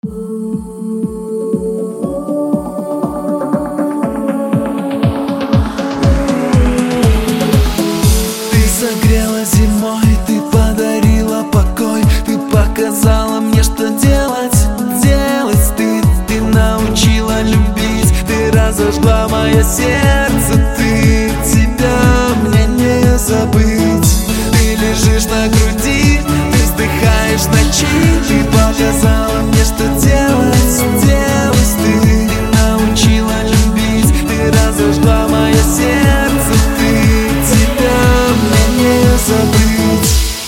Согрела зимой, ты подарила покой, ты показала мне, что делать, делать стыд. Ты научила любить, ты разожгла мое сердце, тебя мне не забыть. Ты лежишь на груди, ты вздыхаешь в ночи, ты показала мне, что делать, делать стыд. Ты научила любить, ты разожгла мое сердце, тебя мне не забыть.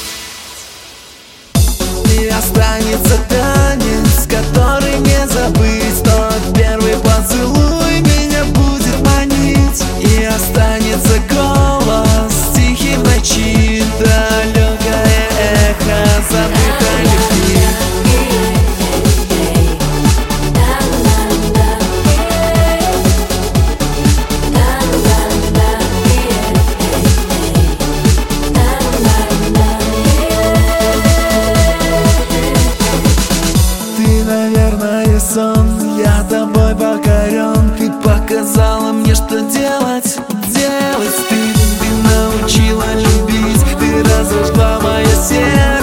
И останется танец, который не забыть. Тот первый поцелуй меня будет манить. И останется голос тихий в ночи, далекое эхо забытой любви. Наверное, сон, я тобой покорен. Ты показала мне, что делать, делать стыд. Ты научила любить, ты разожгла мое сердце.